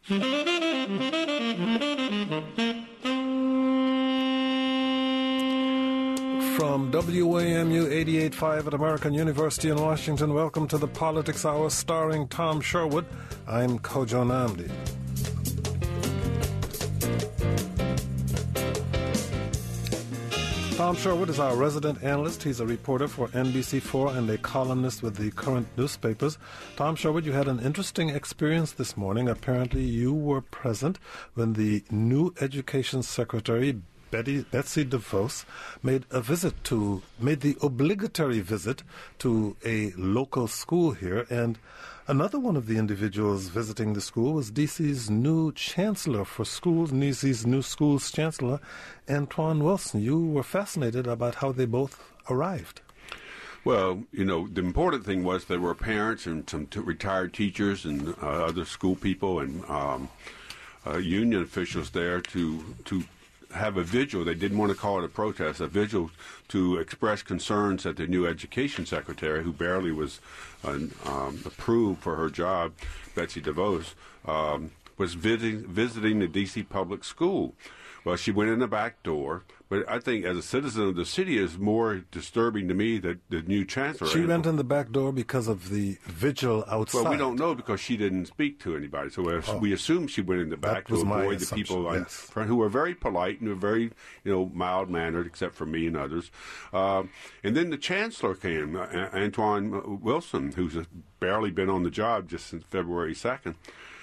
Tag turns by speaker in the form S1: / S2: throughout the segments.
S1: From WAMU 88.5 at American University in Washington, welcome to the Politics Hour starring Tom Sherwood. I'm Kojo Nnamdi. Tom Sherwood is our resident analyst. He's a reporter for NBC4 and a columnist with the current newspapers. Tom Sherwood, you had an interesting experience this morning. Apparently you were present when the new Education Secretary, Betsy DeVos, made the obligatory visit to a local school here. And another one of the individuals visiting the school was D.C.'s new chancellor for schools, D.C.'s new schools chancellor, Antoine Wilson. You were fascinated about how they both arrived.
S2: Well, the important thing was there were parents and some retired teachers and other school people and union officials there to have a vigil. They didn't want to call it a protest, a vigil to express concerns that the new education secretary, who barely was approved for her job, Betsy DeVos, was visiting the D.C. public school. Well, she went in the back door, but I think as a citizen of the city, it's more disturbing to me that the new chancellor...
S1: She went in the back door because of the vigil outside.
S2: Well, we don't know because she didn't speak to anybody. So we assume she went in the back to avoid the people who were very polite and were very, mild-mannered, except for me and others. And then the chancellor came, Antoine Wilson, who's barely been on the job just since February 2nd.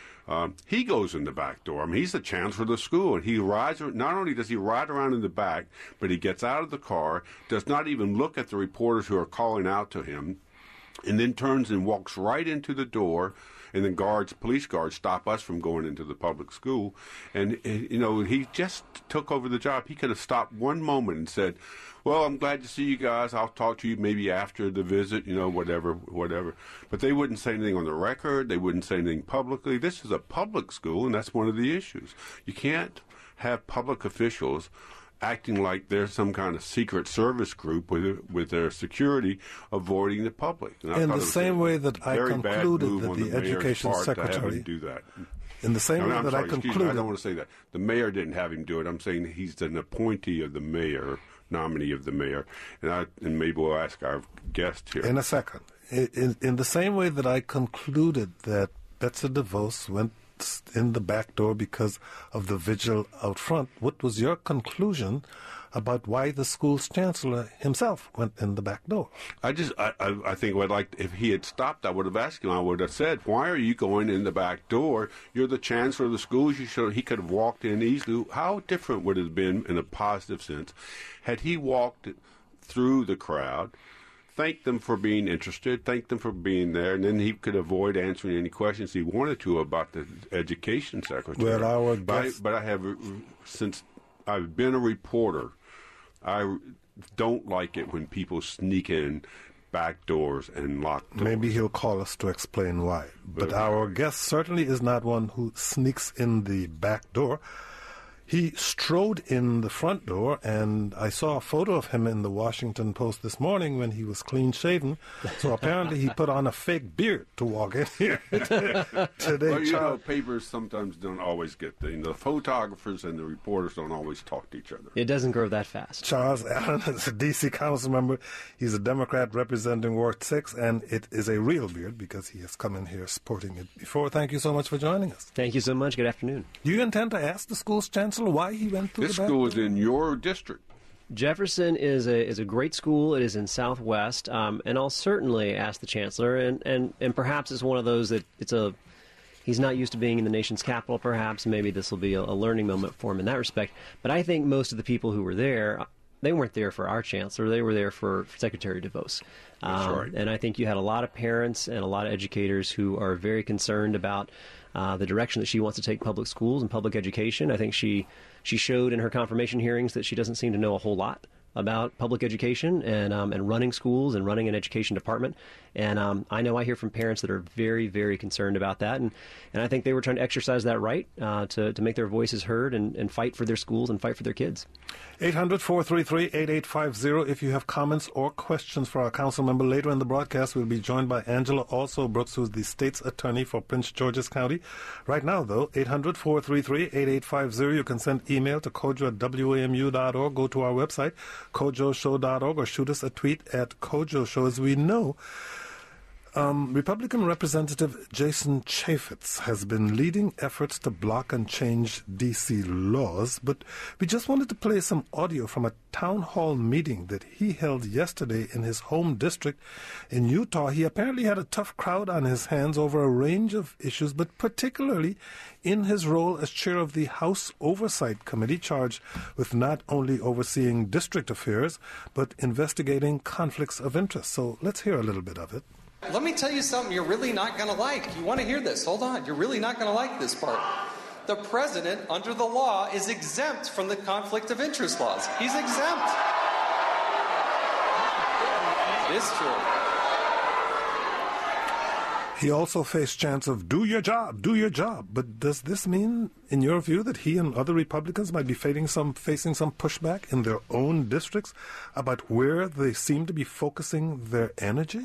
S2: He goes in the back door. I mean, he's the chancellor of the school, and not only does he ride around in the back, but he gets out of the car, does not even look at the reporters who are calling out to him, and then turns and walks right into the door, and then police guards stop us from going into the public school. And, he just took over the job. He could have stopped one moment and said, well, I'm glad to see you guys. I'll talk to you maybe after the visit, whatever. But they wouldn't say anything on the record. They wouldn't say anything publicly. This is a public school, and that's one of the issues. You can't have public officials acting like they're some kind of secret service group with their security avoiding the public.
S1: In the same way that I concluded that the education secretary
S2: do that.
S1: In the same way that I concluded,
S2: I don't want to say that the mayor didn't have him do it. I'm saying he's an appointee of the mayor, nominee of the mayor, and maybe we'll ask our guest here
S1: in a second. In the same way that I concluded that Betsy DeVos went in the back door because of the vigil out front, what was your conclusion about why the school's chancellor himself went in the back door?
S2: I think if he had stopped, I would have asked him. I would have said, why are you going in the back door? You're the chancellor of the school. He could have walked in easily. How different would it have been in a positive sense had he walked through the crowd, thank them for being interested, thank them for being there, and then he could avoid answering any questions he wanted to about the education secretary.
S1: Well,
S2: but I have, since I've been a reporter, I don't like it when people sneak in back doors and lock doors.
S1: Maybe he'll call us to explain why. But our guest certainly is not one who sneaks in the back door. He strode in the front door, and I saw a photo of him in the Washington Post this morning when he was clean-shaven. So apparently he put on a fake beard to walk in here today.
S2: Well, papers sometimes don't always get the photographers and the reporters don't always talk to each other.
S3: It doesn't grow that fast.
S1: Charles Allen is a D.C. council member. He's a Democrat representing Ward 6, and it is a real beard because he has come in here sporting it before. Thank you so much for joining us.
S3: Thank you so much. Good afternoon.
S1: Do you intend to ask the school's chancellor why he went through
S2: this
S1: the back
S2: school
S1: door?
S2: is in your district.
S3: Jefferson is a great school. It is in Southwest, and I'll certainly ask the chancellor. And perhaps it's one of those that he's not used to being in the nation's capital. Perhaps maybe this will be a learning moment for him in that respect. But I think most of the people who were there, they weren't there for our chancellor. They were there for Secretary DeVos.
S2: That's right.
S3: And I think you had a lot of parents and a lot of educators who are very concerned about the direction that she wants to take public schools and public education. I think she showed in her confirmation hearings that she doesn't seem to know a whole lot about public education and running schools and running an education department. And I know I hear from parents that are very, very concerned about that. And I think they were trying to exercise that right to make their voices heard and fight for their schools and fight for their kids.
S1: 800-433-8850. If you have comments or questions for our council member later in the broadcast, we'll be joined by Angela Alsop-Brooks, who's the state's attorney for Prince George's County. Right now, though, 800-433-8850. You can send email to kojo@wamu.org. Go to our website, kojoshow.org, or shoot us a tweet at kojoshow. As we know, Republican Representative Jason Chaffetz has been leading efforts to block and change D.C. laws, but we just wanted to play some audio from a town hall meeting that he held yesterday in his home district in Utah. He apparently had a tough crowd on his hands over a range of issues, but particularly in his role as chair of the House Oversight Committee, charged with not only overseeing district affairs, but investigating conflicts of interest. So let's hear a little bit of it.
S4: Let me tell you something you're really not going to like. You want to hear this? Hold on. You're really not going to like this part. The president, under the law, is exempt from the conflict of interest laws. He's exempt. It is true.
S1: He also faced chants of, do your job, do your job. But does this mean, in your view, that he and other Republicans might be facing some pushback in their own districts about where they seem to be focusing their energy?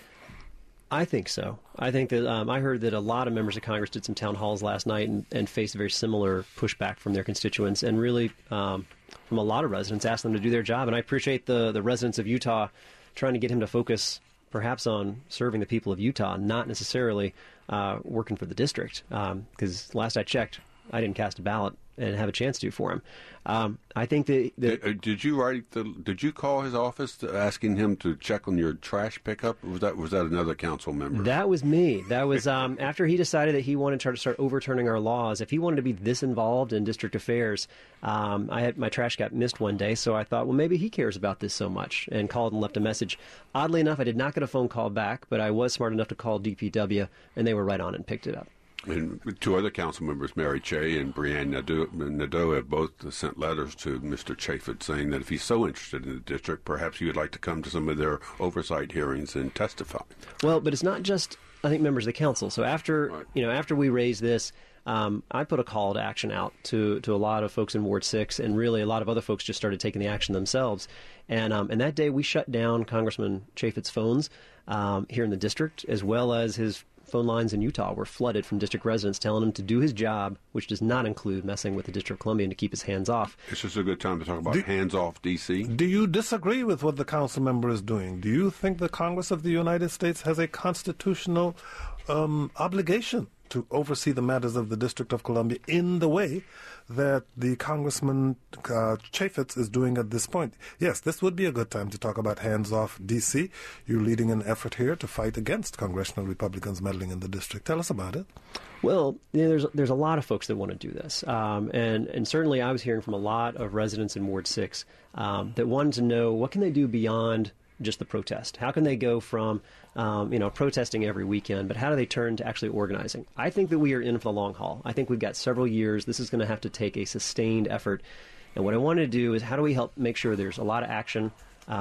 S3: I think so. I think that I heard that a lot of members of Congress did some town halls last night and faced very similar pushback from their constituents, and really from a lot of residents asked them to do their job. And I appreciate the residents of Utah trying to get him to focus perhaps on serving the people of Utah, not necessarily working for the district. Because last I checked, I didn't cast a ballot and have a chance to for him. I think that
S2: did you call his office asking him to check on your trash pickup? Or was that another council member?
S3: That was me. That was after he decided that he wanted to start overturning our laws. If he wanted to be this involved in district affairs, my trash got missed one day, so I thought, well, maybe he cares about this so much, and called and left a message. Oddly enough, I did not get a phone call back, but I was smart enough to call DPW, and they were right on and picked it up.
S2: And two other council members, Mary Chey and Brianne Nadeau, have both sent letters to Mr. Chaffetz saying that if he's so interested in the district, perhaps he would like to come to some of their oversight hearings and testify.
S3: Well, but it's not just, I think, members of the council. So after we raised this, I put a call to action out to a lot of folks in Ward 6, and really a lot of other folks just started taking the action themselves. And that day we shut down Congressman Chaffetz's phones here in the district, as well as his phone lines in Utah were flooded from district residents telling him to do his job, which does not include messing with the District of Columbia, and to keep his hands off.
S2: It's just a good time to talk about hands off D.C.
S1: Do you disagree with what the council member is doing? Do you think the Congress of the United States has a constitutional obligation to oversee the matters of the District of Columbia in the way that the Congressman Chaffetz is doing at this point? Yes, this would be a good time to talk about hands-off D.C. You're leading an effort here to fight against congressional Republicans meddling in the district. Tell us about it.
S3: Well, there's a lot of folks that want to do this, and certainly I was hearing from a lot of residents in Ward 6 that wanted to know what can they do beyond just the protest. How can they go from protesting every weekend, but how do they turn to actually organizing? I think that we are in for the long haul. I think we've got several years. This is going to have to take a sustained effort. And what I wanted to do is how do we help make sure there's a lot of action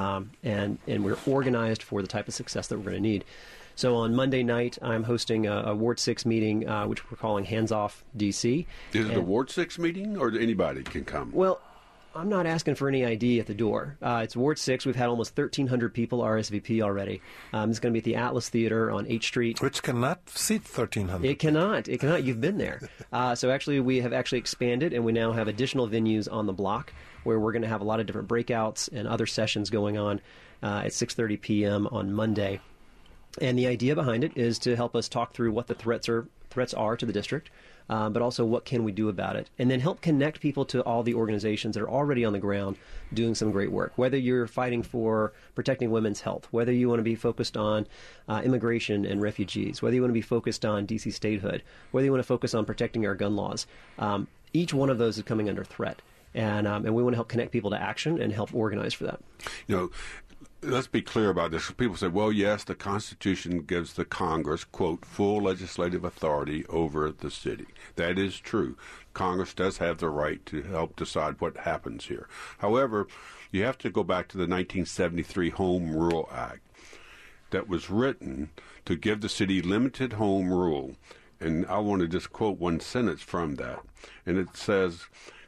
S3: and we're organized for the type of success that we're going to need. So on Monday night, I'm hosting a Ward 6 meeting, which we're calling Hands Off D.C.
S2: Is it a Ward 6 meeting, or anybody can come?
S3: Well, I'm not asking for any ID at the door. It's Ward 6. We've had almost 1,300 people RSVP already. It's going to be at the Atlas Theater on H Street.
S1: Which cannot seat 1,300.
S3: It cannot. You've been there. So actually, we have actually expanded, and we now have additional venues on the block where we're going to have a lot of different breakouts and other sessions going on at 6:30 p.m. on Monday. And the idea behind it is to help us talk through what the threats are to the district, but also what can we do about it, and then help connect people to all the organizations that are already on the ground doing some great work, whether you're fighting for protecting women's health, whether you want to be focused on immigration and refugees, whether you want to be focused on D.C. statehood, whether you want to focus on protecting our gun laws. Each one of those is coming under threat, and we want to help connect people to action and help organize for that.
S2: let's be clear about this. People say, well, yes, the Constitution gives the Congress, quote, full legislative authority over the city. That is true. Congress does have the right to help decide what happens here. However, you have to go back to the 1973 Home Rule Act that was written to give the city limited home rule. And I want to just quote one sentence from that. And it says,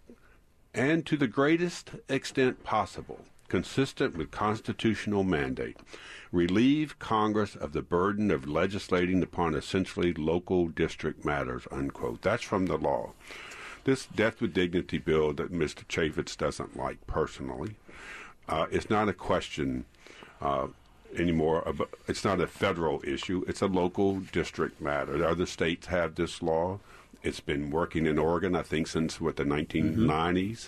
S2: and to the greatest extent possible, consistent with constitutional mandate, relieve Congress of the burden of legislating upon essentially local district matters, unquote. That's from the law. This Death with Dignity bill that Mr. Chaffetz doesn't like personally is not a question anymore. It's not a federal issue. It's a local district matter. The other states have this law. It's been working in Oregon, I think, since, the 1990s.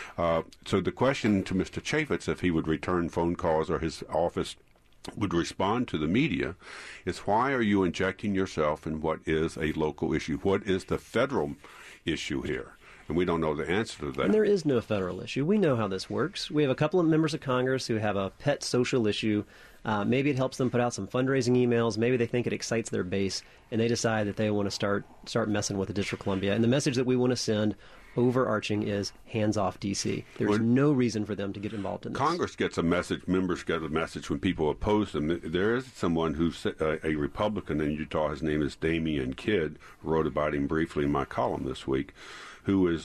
S2: So the question to Mr. Chaffetz, if he would return phone calls or his office would respond to the media, is why are you injecting yourself in what is a local issue? What is the federal issue here? And we don't know the answer to that.
S3: And there is no federal issue. We know how this works. We have a couple of members of Congress who have a pet social issue. Maybe it helps them put out some fundraising emails. Maybe they think it excites their base, and they decide that they want to start messing with the District of Columbia. And the message that we want to send, overarching, is hands off D.C. There's no reason for them to get involved in this.
S2: Congress gets a message, members get a message when people oppose them. There is someone who's a Republican in Utah, his name is Damian Kidd, wrote about him briefly in my column this week, who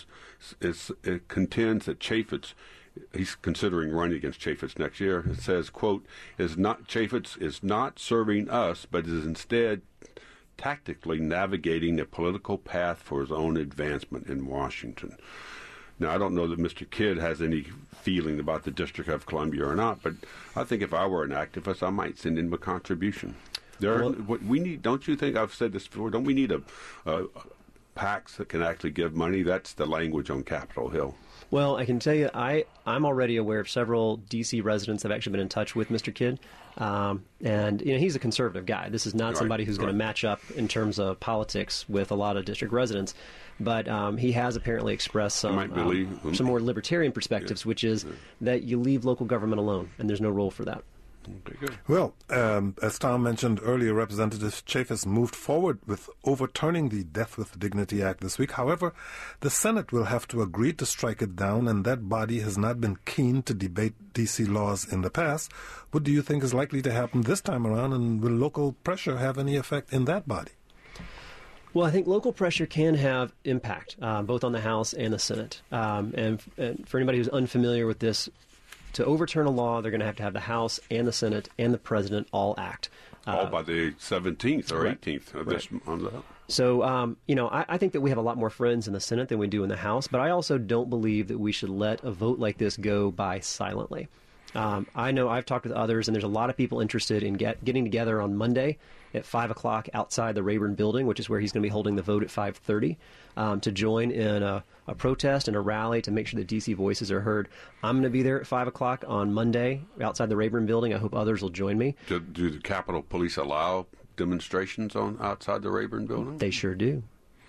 S2: contends that Chaffetz, he's considering running against Chaffetz next year. It says, quote, Chaffetz is not serving us, but is instead tactically navigating a political path for his own advancement in Washington. Now, I don't know that Mr. Kidd has any feeling about the District of Columbia or not, but I think if I were an activist, I might send him a contribution. We need, don't you think, I've said this before, don't we need a PACs that can actually give money? That's the language on Capitol Hill.
S3: Well, I can tell you, I'm already aware of several D.C. residents that have actually been in touch with Mr. Kidd. And he's a conservative guy. This is not somebody who's going to match up in terms of politics with a lot of district residents. But he has apparently expressed some more libertarian perspectives, which is that you leave local government alone, and there's no role for that.
S2: Okay, good.
S1: Well, as Tom mentioned earlier, Representative Chaffetz moved forward with overturning the Death with Dignity Act this week. However, the Senate will have to agree to strike it down, and that body has not been keen to debate D.C. laws in the past. What do you think is likely to happen this time around, and will local pressure have any effect in that body?
S3: Well, I think local pressure can have impact, both on the House and the Senate. And for anybody who's unfamiliar with this, to overturn a law, they're going to have the House and the Senate and the President all act.
S2: All by the 17th or 18th of this month.
S3: So, I think that we have a lot more friends in the Senate than we do in the House, but I also don't believe that we should let a vote like this go by silently. I know I've talked with others, and there's a lot of people interested in getting together on Monday at 5 o'clock outside the Rayburn building, which is where he's going to be holding the vote at 5:30, to join in a protest and a rally to make sure that D.C. voices are heard. I'm going to be there at 5 o'clock on Monday outside the Rayburn building. I hope others will join me.
S2: Do the Capitol Police allow demonstrations outside the Rayburn building?
S3: They sure do.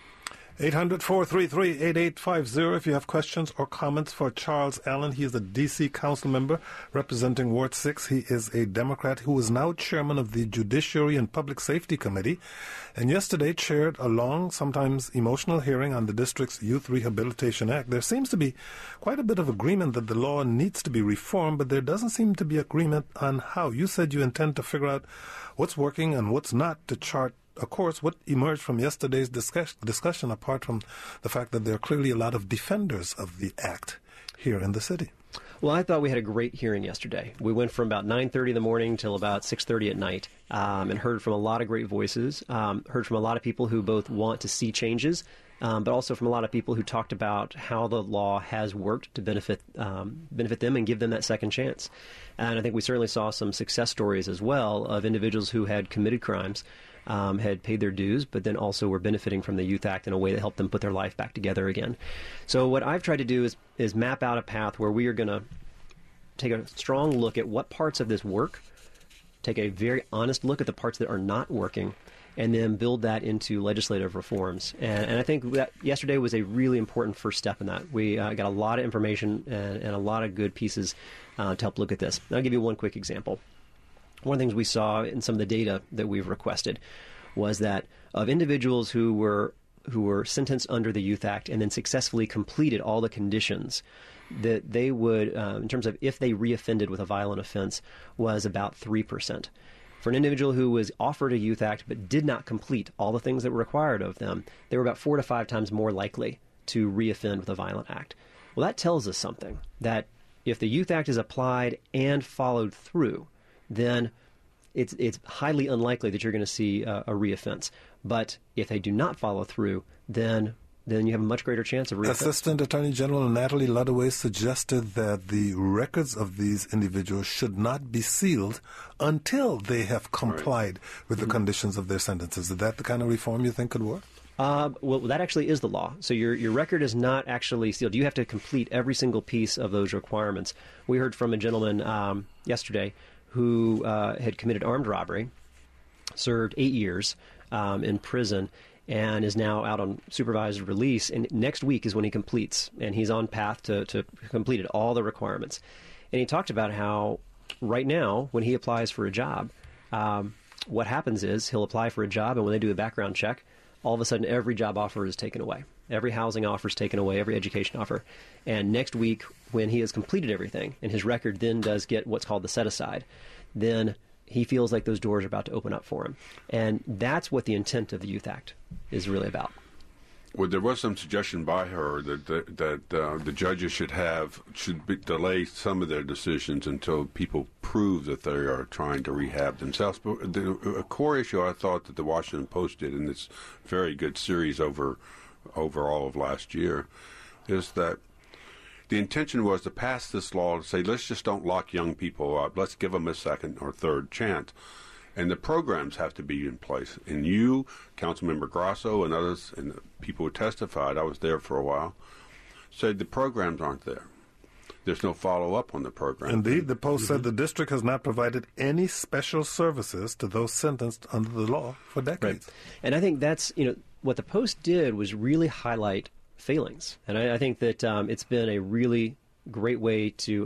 S1: 800-433-8850 if you have questions or comments for Charles Allen. He is a D.C. council member representing Ward 6. He is a Democrat who is now chairman of the Judiciary and Public Safety Committee, and yesterday chaired a long, sometimes emotional hearing on the district's Youth Rehabilitation Act. There seems to be quite a bit of agreement that the law needs to be reformed, but there doesn't seem to be agreement on how. You said you intend to figure out what's working and what's not to chart a course. What emerged from yesterday's discussion, apart from the fact that there are clearly a lot of defenders of the act here in the city?
S3: Well, I thought we had a great hearing yesterday. We went from about 9:30 in the morning till about 6:30 at night, and heard from a lot of great voices, heard from a lot of people who both want to see changes, but also from a lot of people who talked about how the law has worked to benefit them and give them that second chance. And I think we certainly saw some success stories as well of individuals who had committed crimes, had paid their dues, but then also were benefiting from the Youth Act in a way that helped them put their life back together again. So what I've tried to do is map out a path where we are going to take a strong look at what parts of this work, take a very honest look at the parts that are not working, and then build that into legislative reforms. And I think that yesterday was a really important first step in that. We got a lot of information and a lot of good pieces to help look at this. And I'll give you one quick example. One of the things we saw in some of the data that we've requested was that of individuals who were sentenced under the Youth Act and then successfully completed all the conditions, that they would, in terms of if they reoffended with a violent offense, was about 3%. For an individual who was offered a Youth Act but did not complete all the things that were required of them, they were about 4 to 5 times more likely to reoffend with a violent act. Well, that tells us something, that if the Youth Act is applied and followed through, then it's highly unlikely that you're going to see a reoffense. But if they do not follow through, then you have a much greater chance of reoffense.
S1: Assistant Attorney General Natalie Ludaway suggested that the records of these individuals should not be sealed until they have complied with the conditions of their sentences. Is that the kind of reform you think could work?
S3: Well, that actually is the law. So your record is not actually sealed. You have to complete every single piece of those requirements. We heard from a gentleman yesterday who had committed armed robbery, served 8 years in prison, and is now out on supervised release. And next week is when he completes, and he's on path to completed all the requirements. And he talked about how right now, when he applies for a job, what happens is he'll apply for a job, and when they do a background check, all of a sudden every job offer is taken away. Every housing offer is taken away, every education offer. And next week, when he has completed everything, and his record then does get what's called the set-aside, then he feels like those doors are about to open up for him. And that's what the intent of the Youth Act is really about.
S2: Well, there was some suggestion by her that the judges should delay some of their decisions until people prove that they are trying to rehab themselves. But a core issue I thought that the Washington Post did in this very good series over all of last year is that the intention was to pass this law to say, let's just don't lock young people up. Let's give them a second or third chance. And the programs have to be in place. And you, Councilmember Grasso, and others, and the people who testified, I was there for a while, said the programs aren't there. There's no follow-up on the program.
S1: Indeed, the Post said the district has not provided any special services to those sentenced under the law for decades.
S3: Right. And I think that's, what the Post did was really highlight failings. And I think that it's been a really great way to,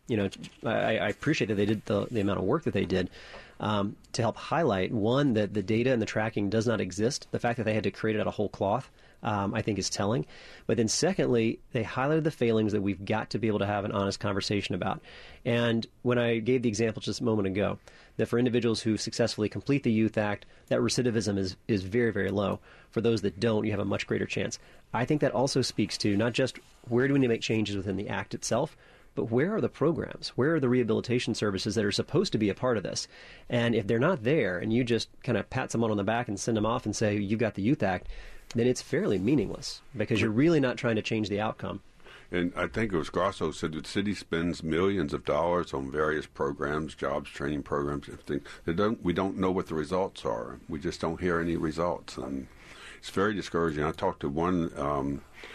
S3: I appreciate that they did the amount of work that they did to help highlight, one, that the data and the tracking does not exist. The fact that they had to create it out of whole cloth, I think, is telling. But then secondly, they highlighted the failings that we've got to be able to have an honest conversation about. And when I gave the example just a moment ago, that for individuals who successfully complete the Youth Act, that recidivism is very, very low. For those that don't, you have a much greater chance. I think that also speaks to not just where do we need to make changes within the Act itself, but where are the programs? Where are the rehabilitation services that are supposed to be a part of this? And if they're not there and you just kind of pat someone on the back and send them off and say, you've got the Youth Act, then it's fairly meaningless because you're really not trying to change the outcome.
S2: And I think it was Grasso said that the city spends millions of dollars on various programs, jobs, training programs, everything. We don't know what the results are. We just don't hear any results. And it's very discouraging. I talked to one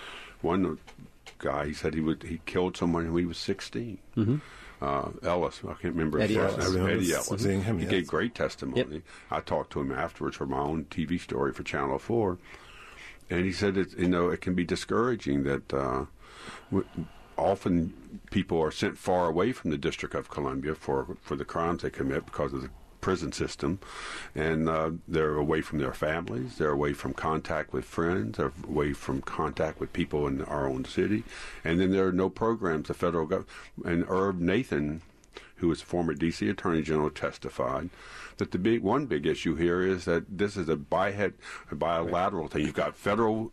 S2: guy. He said he killed someone when he was 16. Mm-hmm. Ellis, I can't remember his first name. Eddie Ellis. He gave great testimony. Yep. I talked to him afterwards for my own TV story for Channel 4, and he said it can be discouraging that often people are sent far away from the District of Columbia for the crimes they commit because of the prison system, and they're away from their families, they're away from contact with friends, they're away from contact with people in our own city, and then there are no programs. The federal government, and Irv Nathan, who was former D.C. Attorney General, testified that the one big issue here is that this is a bilateral thing. You've got federal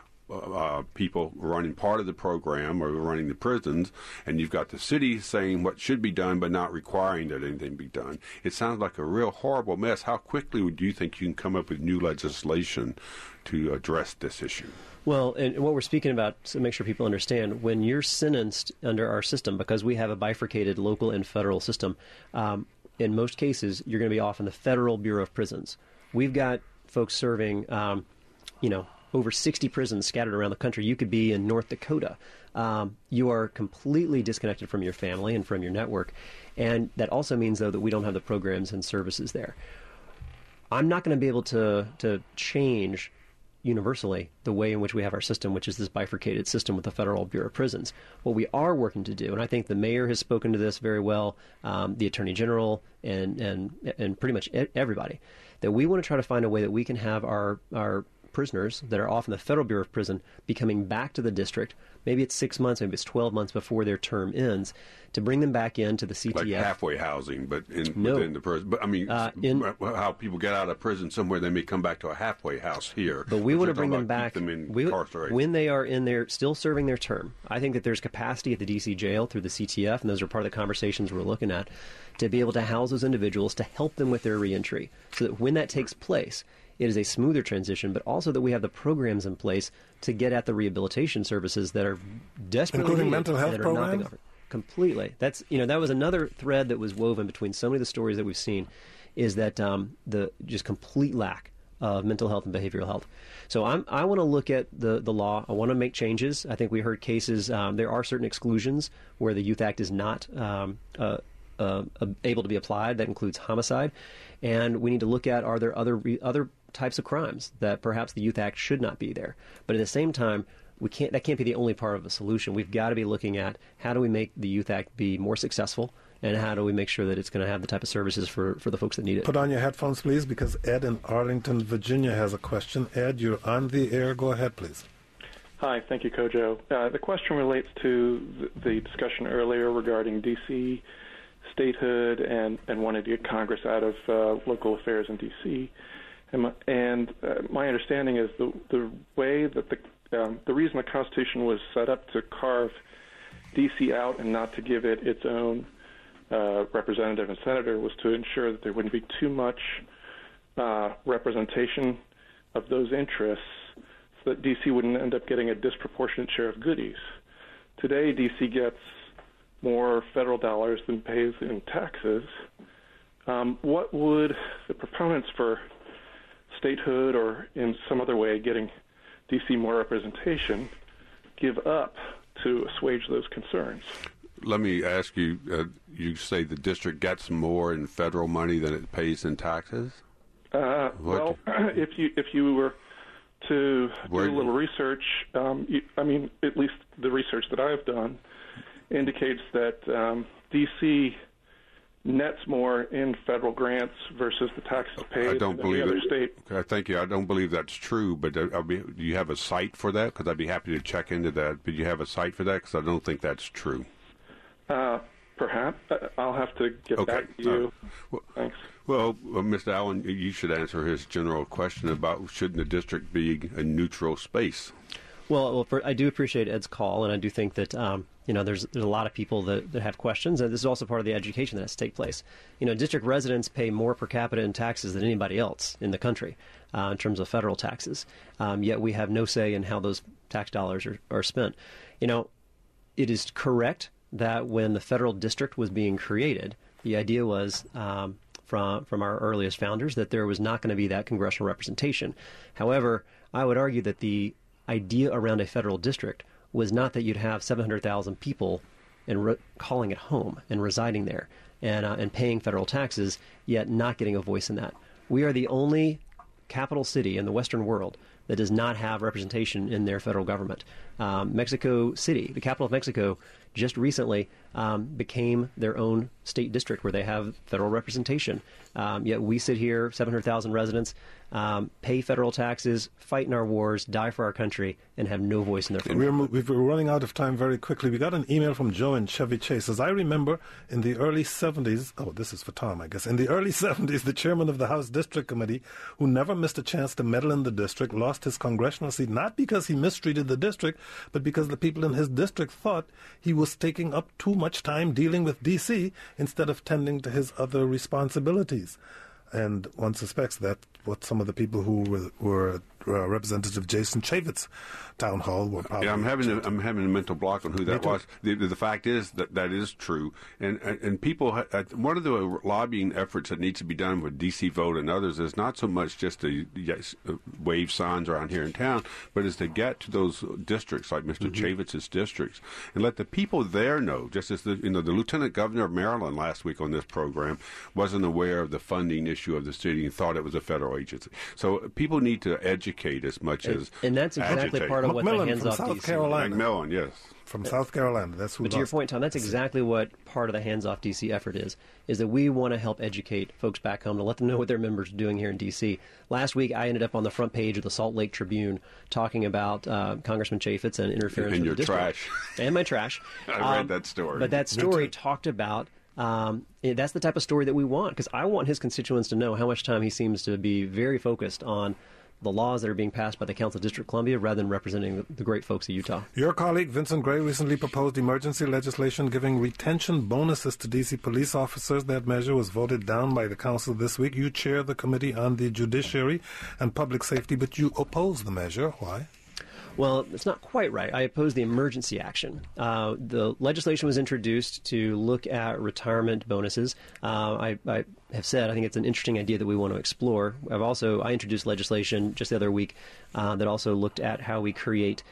S2: people running part of the program or running the prisons, and you've got the city saying what should be done but not requiring that anything be done. It sounds like a real horrible mess. How quickly do you think you can come up with new legislation to address this issue?
S3: Well, and what we're speaking about, to make sure people understand, when you're sentenced under our system, because we have a bifurcated local and federal system, in most cases, you're going to be off in the Federal Bureau of Prisons. We've got folks serving, over 60 prisons scattered around the country. You could be in North Dakota. You are completely disconnected from your family and from your network. And that also means, though, that we don't have the programs and services there. I'm not going to be able to change universally the way in which we have our system, which is this bifurcated system with the Federal Bureau of Prisons. What we are working to do, and I think the mayor has spoken to this very well, the Attorney General, and pretty much everybody, that we want to try to find a way that we can have our prisoners that are off in the Federal Bureau of Prison be coming back to the district. Maybe it's 6 months, maybe it's 12 months before their term ends, to bring them back into the CTF.
S2: Like halfway housing, but within the prison. But I mean, how people get out of prison somewhere, they may come back to a halfway house here.
S3: But we want to bring them back
S2: incarceration.
S3: When they are in there still serving their term. I think that there's capacity at the D.C. jail through the CTF, and those are part of the conversations we're looking at, to be able to house those individuals, to help them with their reentry, so that when that takes place, it is a smoother transition, but also that we have the programs in place to get at the rehabilitation services that are desperately
S1: including mental health programs.
S3: Completely. That was another thread that was woven between so many of the stories that we've seen, is that the just complete lack of mental health and behavioral health. So I want to look at the law. I want to make changes. I think we heard cases. There are certain exclusions where the Youth Act is not able to be applied. That includes homicide, and we need to look at, are there other types of crimes that perhaps the Youth Act should not be there. But at the same time, that can't be the only part of the solution. We've got to be looking at how do we make the Youth Act be more successful, and how do we make sure that it's going to have the type of services for the folks that need it.
S1: Put on your headphones, please, because Ed in Arlington, Virginia has a question. Ed, you're on the air. Go ahead, please.
S5: Hi, thank you, Kojo. The question relates to the discussion earlier regarding D.C. statehood and wanting to get Congress out of local affairs in D.C. And my understanding is the way that the reason the Constitution was set up to carve D.C. out and not to give it its own representative and senator was to ensure that there wouldn't be too much representation of those interests, so that D.C. wouldn't end up getting a disproportionate share of goodies. Today, D.C. gets more federal dollars than pays in taxes. What would the proponents for statehood or in some other way getting D.C. more representation give up to assuage those concerns?
S2: Let me ask you, you say the district gets more in federal money than it pays in taxes?
S5: Well, if you were to do a little research, at least the research that I've done indicates that D.C. nets more in federal grants versus the taxes paid in any other state.
S2: Okay, thank you. I don't believe that's true, but do you have a site for that? Because I'd be happy to check into that. But you have a site for that? Because I don't think that's true.
S5: Perhaps. I'll have to get back to you. Thanks.
S2: Well, Mr. Allen, you should answer his general question about shouldn't the district be a neutral space?
S3: Well, I do appreciate Ed's call, and I do think that there's a lot of people that have questions, and this is also part of the education that has to take place. District residents pay more per capita in taxes than anybody else in the country in terms of federal taxes, yet we have no say in how those tax dollars are spent. It is correct that when the federal district was being created, the idea was from our earliest founders that there was not going to be that congressional representation. However, I would argue that the idea around a federal district was not that you'd have 700,000 people and calling it home and residing there and paying federal taxes, yet not getting a voice in that. We are the only capital city in the Western world that does not have representation in their federal government. Mexico City, the capital of Mexico, just recently became their own state district where they have federal representation. Yet we sit here, 700,000 residents, pay federal taxes, fight in our wars, die for our country, and have no voice in their federal government.
S1: We're running out of time very quickly. We got an email from Joe in Chevy Chase. As I remember, in the early 70s, this is for Tom, I guess. In the early 70s, the chairman of the House District Committee, who never missed a chance to meddle in the district, lost his congressional seat, not because he mistreated the district, but because the people in his district thought he was taking up too much time dealing with D.C. instead of tending to his other responsibilities. And one suspects that what some of the people who were Representative Jason Chaffetz town hall.
S2: Yeah, I'm having a mental block on who that was. The fact is that is true, and people. One of the lobbying efforts that needs to be done with DC Vote and others is not so much just to wave signs around here in town, but is to get to those districts like Mr. Chaffetz's districts and let the people there know. Just as the Lieutenant Governor of Maryland last week on this program wasn't aware of the funding issue of the city and thought it was a federal agency. So people need to educate as much as
S3: and that's exactly part of what the hands-off
S1: South Carolina.
S2: McMillan, yes.
S1: From South Carolina. That's who.
S3: But to your point, Tom, that's exactly what part of the hands-off D.C. effort is that we want to help educate folks back home to let them know what their members are doing here in D.C. Last week, I ended up on the front page of the Salt Lake Tribune talking about Congressman Chaffetz and interference with the district.
S2: And your trash.
S3: And my trash.
S2: I read that story.
S3: But that story talked about that's the type of story that we want, because I want his constituents to know how much time he seems to be very focused on the laws that are being passed by the Council of District of Columbia rather than representing the great folks of Utah.
S1: Your colleague, Vincent Gray, recently proposed emergency legislation giving retention bonuses to D.C. police officers. That measure was voted down by the Council this week. You chair the Committee on the Judiciary and Public Safety, but you oppose the measure. Why?
S3: Well, it's not quite right. I oppose the emergency action. The legislation was introduced to look at retirement bonuses. I have said I think it's an interesting idea that we want to explore. I introduced legislation just the other week that also looked at how we create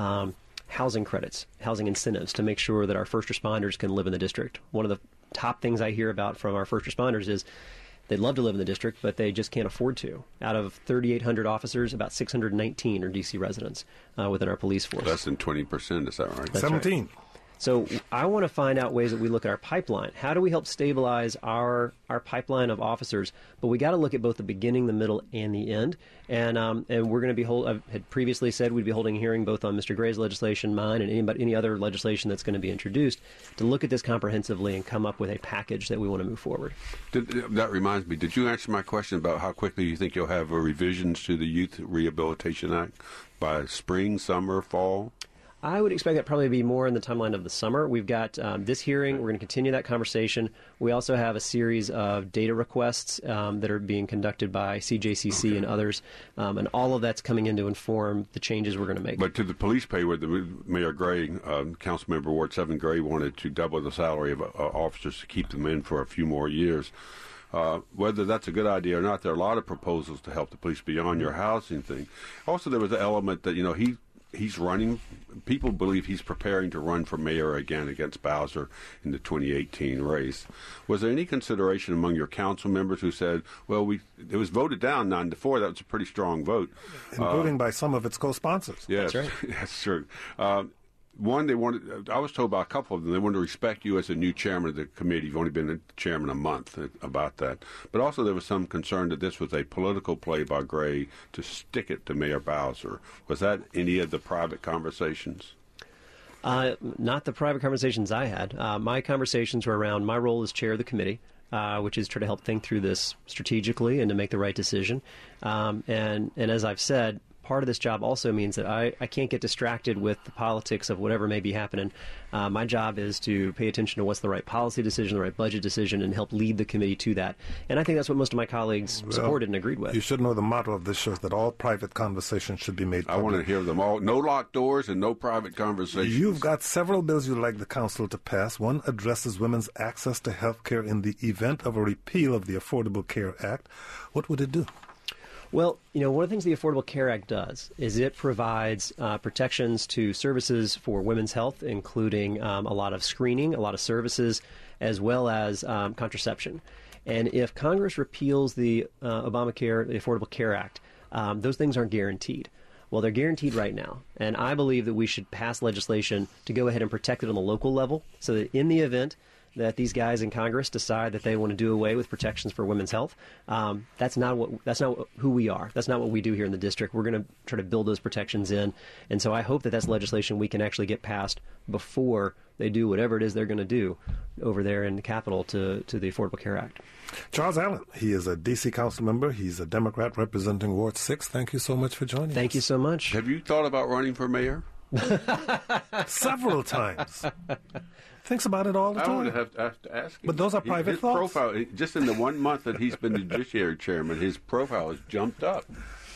S3: housing credits, housing incentives to make sure that our first responders can live in the district. One of the top things I hear about from our first responders is they'd love to live in the district, but they just can't afford to. Out of 3,800 officers, about 619 are D.C. residents within our police force.
S2: Less than 20%, is that right?
S3: That's
S1: 17.
S3: Right. So I want to find out ways that we look at our pipeline. How do we help stabilize our pipeline of officers? But we got to look at both the beginning, the middle, and the end. And we're going to be I had previously said we'd be holding a hearing both on Mr. Gray's legislation, mine, and any other legislation that's going to be introduced to look at this comprehensively and come up with a package that we want to move forward.
S2: That reminds me, did you answer my question about how quickly you think you'll have revisions to the Youth Rehabilitation Act by spring, summer, fall?
S3: I would expect that probably to be more in the timeline of the summer. We've got this hearing. We're going to continue that conversation. We also have a series of data requests that are being conducted by CJCC and others, and all of that's coming in to inform the changes we're going to make.
S2: But to the police pay, where the Mayor Gray, Councilmember Ward 7 Gray, wanted to double the salary of officers to keep them in for a few more years. Whether that's a good idea or not, there are a lot of proposals to help the police beyond your housing thing. Also, there was an element that, he's running. People believe he's preparing to run for mayor again against Bowser in the 2018 race. Was there any consideration among your council members who said, well, it was voted down 9-4. That was a pretty strong vote.
S1: Including by some of its co-sponsors.
S2: Yes,
S3: that's right.
S2: That's true. One, I was told by a couple of them, they wanted to respect you as a new chairman of the committee. You've only been the chairman a month about that. But also there was some concern that this was a political play by Gray to stick it to Mayor Bowser. Was that any of the private conversations?
S3: Not the private conversations I had. My conversations were around my role as chair of the committee, which is try to help think through this strategically and to make the right decision. And as I've said, part of this job also means that I can't get distracted with the politics of whatever may be happening. My job is to pay attention to what's the right policy decision, the right budget decision, and help lead the committee to that. And I think that's what most of my colleagues supported and agreed with.
S1: You should know the motto of this show is that all private conversations should be made public.
S2: I want to hear them all. No locked doors and no private conversations.
S1: You've got several bills you'd like the council to pass. One addresses women's access to health care in the event of a repeal of the Affordable Care Act. What would it do?
S3: Well, one of the things the Affordable Care Act does is it provides protections to services for women's health, including a lot of screening, a lot of services, as well as contraception. And if Congress repeals the Obamacare, the Affordable Care Act, those things aren't guaranteed. Well, they're guaranteed right now. And I believe that we should pass legislation to go ahead and protect it on the local level so that in the event that these guys in Congress decide that they want to do away with protections for women's health, that's not who we are. That's not what we do here in the district. We're going to try to build those protections in, and so I hope that that's legislation we can actually get passed before they do whatever it is they're going to do over there in the Capitol to the Affordable Care Act.
S1: Charles Allen, he is a D.C. council member. He's a Democrat representing Ward 6. Thank you so much for joining us.
S3: Thank you so much.
S2: Have you thought about running for mayor?
S1: Several times. Thinks about it all the time.
S2: I would have to ask him.
S1: But those are private
S2: his
S1: thoughts.
S2: Profile, just in the 1 month that he's been the Judiciary Chairman, his profile has jumped up.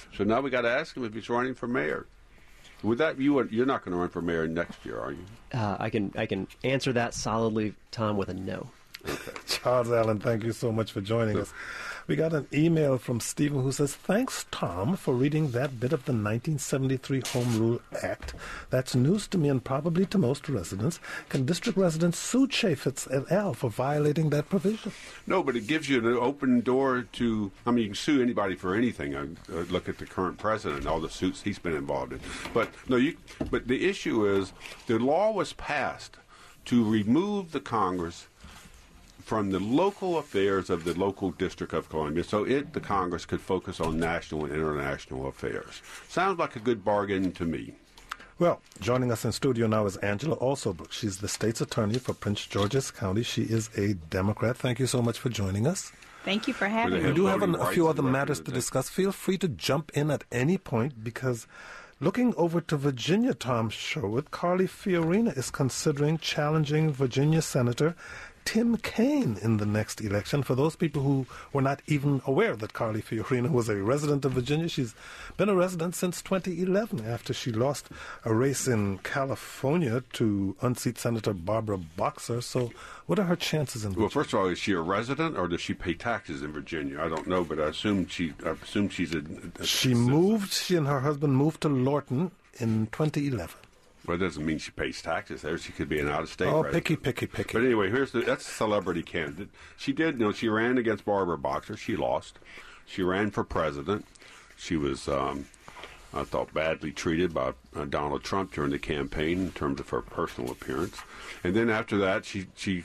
S2: So now we got to ask him if he's running for mayor. With that, you're not going to run for mayor next year, are you?
S3: I can answer that solidly, Tom, with a no.
S2: Okay.
S1: Charles Allen, thank you so much for joining us. We got an email from Stephen who says, thanks, Tom, for reading that bit of the 1973 Home Rule Act. That's news to me and probably to most residents. Can district residents sue Chaffetz et al. For violating that provision?
S2: No, but it gives you an open door to, I mean, you can sue anybody for anything. Look at the current president and all the suits he's been involved in. But but the issue is the law was passed to remove the Congress from the local affairs of the local District of Columbia, so the Congress could focus on national and international affairs. Sounds like a good bargain to me.
S1: Well, joining us in studio now is Angela Alsobrooks. She's the state's attorney for Prince George's County. She is a Democrat. Thank you so much for joining us.
S6: Thank you for having me.
S1: We do have a few other matters to discuss. Feel free to jump in at any point because looking over to Virginia, Tom Sherwood, Carly Fiorina is considering challenging Virginia Senator Tim Kaine in the next election. For those people who were not even aware that Carly Fiorina was a resident of Virginia, she's been a resident since 2011 after she lost a race in California to unseat Senator Barbara Boxer. So what are her chances in Virginia?
S2: Well, first of all, is she a resident or does she pay taxes in Virginia? I don't know, but I assume she's a
S1: She and her husband moved to Lorton in 2011.
S2: Well, it doesn't mean she pays taxes there. She could be an out-of-state resident.
S1: Picky.
S2: But anyway, that's a celebrity candidate. She did, she ran against Barbara Boxer. She lost. She ran for president. She was, I thought, badly treated by Donald Trump during the campaign in terms of her personal appearance. And then after that, she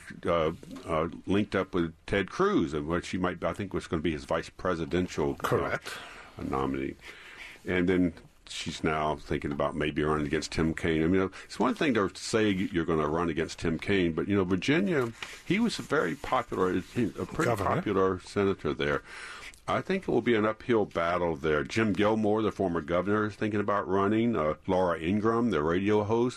S2: linked up with Ted Cruz, and what I think was going to be his vice presidential nominee. And then she's now thinking about maybe running against Tim Kaine. I mean, it's one thing to say you're going to run against Tim Kaine, but, Virginia, he was a very popular, a pretty popular senator there. I think it will be an uphill battle there. Jim Gilmore, the former governor, is thinking about running. Laura Ingraham, the radio host,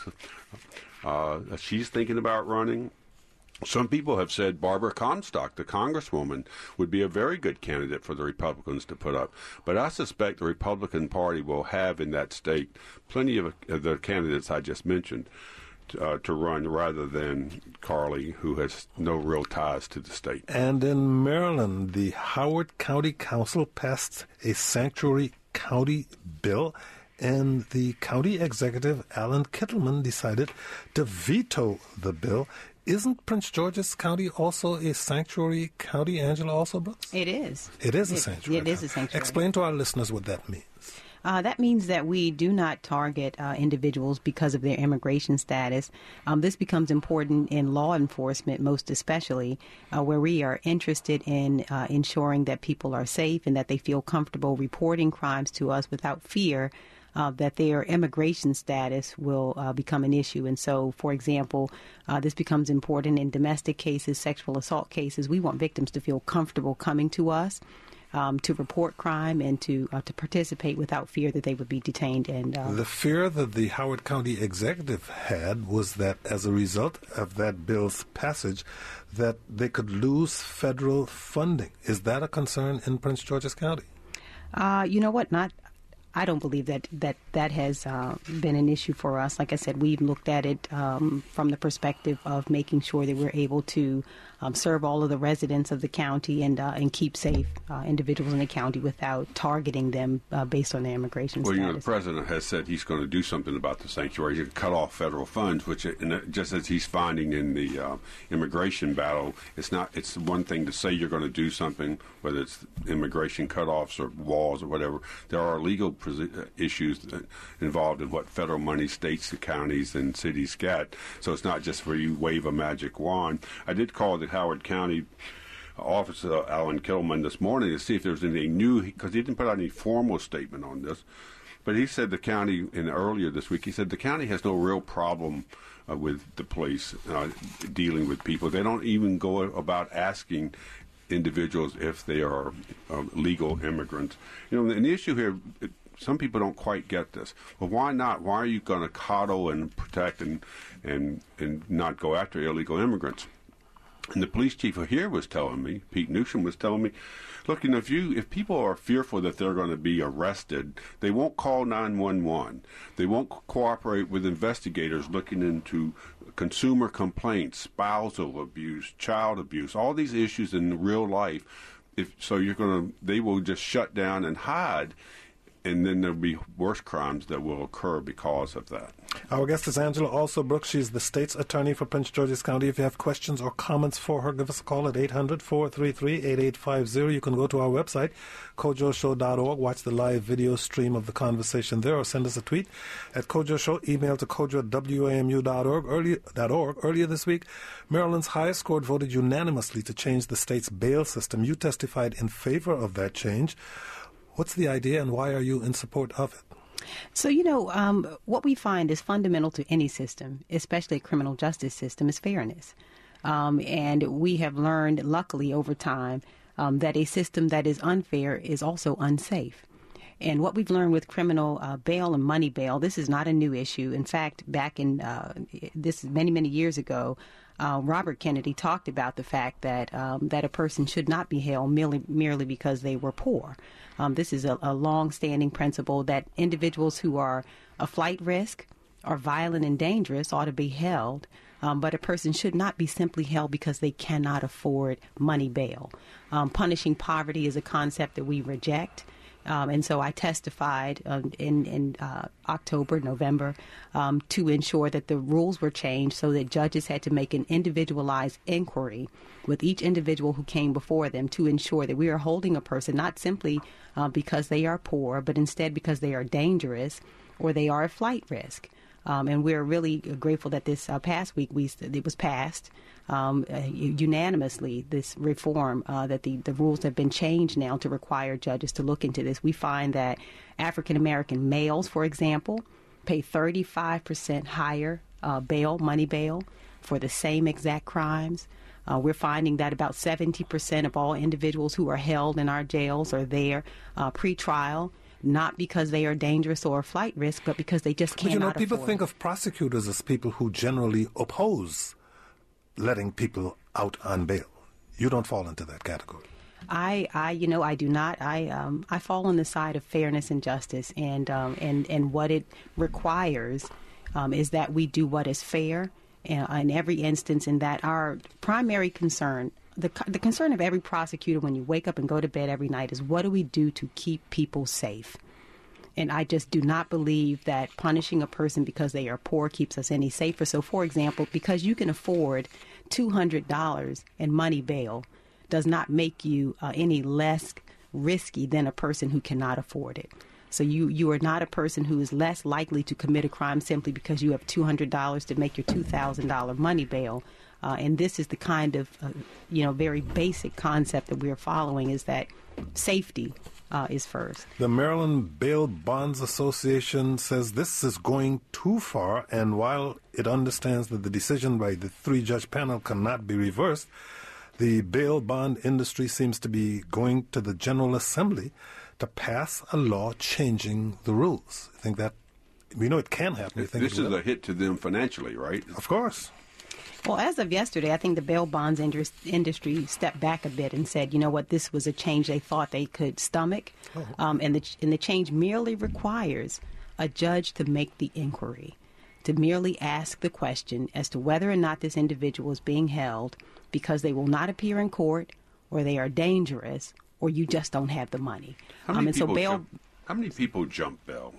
S2: she's thinking about running. Some people have said Barbara Comstock, the congresswoman, would be a very good candidate for the Republicans to put up. But I suspect the Republican Party will have in that state plenty of the candidates I just mentioned to run rather than Carly, who has no real ties to the state.
S1: And in Maryland, the Howard County Council passed a sanctuary county bill, and the county executive, Alan Kittleman, decided to veto the bill. Isn't Prince George's County also a sanctuary county, Angela Alsobrooks?
S6: It is.
S1: It is a sanctuary
S6: county. It is a sanctuary.
S1: Explain to our listeners what that means.
S6: That means that we do not target individuals because of their immigration status. This becomes important in law enforcement, most especially, where we are interested in ensuring that people are safe and that they feel comfortable reporting crimes to us without fear that their immigration status will become an issue. And so, for example, this becomes important in domestic cases, sexual assault cases. We want victims to feel comfortable coming to us to report crime and to participate without fear that they would be detained. And
S1: the fear that the Howard County executive had was that as a result of that bill's passage, that they could lose federal funding. Is that a concern in Prince George's County?
S6: You know what? I don't believe that has been an issue for us. Like I said, we've looked at it from the perspective of making sure that we're able to serve all of the residents of the county and keep safe individuals in the county without targeting them based on their immigration status.
S2: Well, the president has said he's going to do something about the sanctuary. He's going to cut off federal funds, which, just as he's finding in the immigration battle, it's one thing to say you're going to do something, whether it's immigration cutoffs or walls or whatever. There are legal issues involved in what federal money states, counties, and cities get. So it's not just where you wave a magic wand. I did call the Howard County office of Alan Kittleman this morning to see if there's anything new, because he didn't put out any formal statement on this. But he said the county, earlier this week, he said the county has no real problem with the police dealing with people. They don't even go about asking individuals if they are legal immigrants. And the issue here, some people don't quite get this. Well, why not? Why are you going to coddle and protect and not go after illegal immigrants? And the police chief here was telling me, Pete Newsham was telling me, look, if people are fearful that they're going to be arrested, they won't call 911. They won't cooperate with investigators looking into consumer complaints, spousal abuse, child abuse, all these issues in real life. They will just shut down and hide. And then there'll be worse crimes that will occur because of that.
S1: Our guest is Angela Alsobrooks. She's the state's attorney for Prince George's County. If you have questions or comments for her, give us a call at 800-433-8850. You can go to our website, kojoshow.org, watch the live video stream of the conversation there, or send us a tweet at Kojo Show, email to kojo@wamu.org. Earlier this week, Maryland's highest court voted unanimously to change the state's bail system. You testified in favor of that change. What's the idea, and why are you in support of it?
S6: So, what we find is fundamental to any system, especially a criminal justice system, is fairness. And we have learned, luckily, over time, that a system that is unfair is also unsafe. And what we've learned with criminal bail and money bail, this is not a new issue. In fact, back in this many, many years ago, Robert Kennedy talked about the fact that that a person should not be held merely because they were poor. This is a long-standing principle that individuals who are a flight risk, are violent and dangerous, ought to be held. But a person should not be simply held because they cannot afford money bail. Punishing poverty is a concept that we reject. And so I testified in November, to ensure that the rules were changed so that judges had to make an individualized inquiry with each individual who came before them to ensure that we are holding a person not simply because they are poor, but instead because they are dangerous or they are a flight risk. And we're really grateful that this past week it was passed unanimously, this reform, that the rules have been changed now to require judges to look into this. We find that African-American males, for example, pay 35% higher money bail for the same exact crimes. We're finding that about 70% of all individuals who are held in our jails are there pre-trial, not because they are dangerous or a flight risk, but because they just cannot afford.
S1: People think of prosecutors as people who generally oppose letting people out on bail. You don't fall into that category.
S6: I do not. I fall on the side of fairness and justice, and what it requires is that we do what is fair in every instance, and that our primary concern, the concern of every prosecutor when you wake up and go to bed every night, is what do we do to keep people safe? And I just do not believe that punishing a person because they are poor keeps us any safer. So, for example, because you can afford $200 in money bail does not make you any less risky than a person who cannot afford it. So you are not a person who is less likely to commit a crime simply because you have $200 to make your $2,000 money bail. And this is the kind of, very basic concept that we're following, is that safety is first.
S1: The Maryland Bail Bonds Association says this is going too far, and while it understands that the decision by the 3-judge panel cannot be reversed, the bail bond industry seems to be going to the General Assembly to pass a law changing the rules. I think that, we know it can happen.
S2: This is a hit to them financially, right?
S1: Of course.
S6: Well, as of yesterday, I think the bail bonds industry stepped back a bit and said, you know what, this was a change they thought they could stomach. And the change merely requires a judge to make the inquiry, to merely ask the question as to whether or not this individual is being held because they will not appear in court, or they are dangerous, or you just don't have the money.
S2: How many people jump bail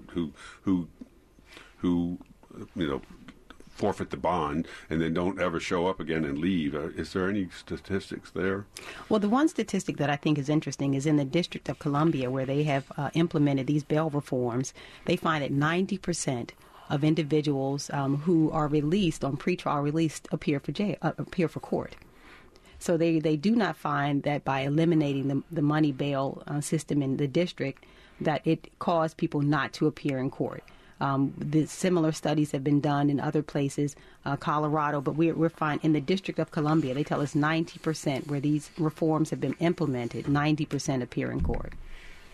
S2: who forfeit the bond and then don't ever show up again and leave? Is there any statistics there?
S6: Well, the one statistic that I think is interesting is in the District of Columbia, where they have implemented these bail reforms. They find that 90% of individuals who are released on pretrial release appear for court. So they do not find that by eliminating the money bail system in the district that it caused people not to appear in court. The similar studies have been done in other places, Colorado, but we're finding in the District of Columbia, they tell us 90% where these reforms have been implemented, 90% appear in court.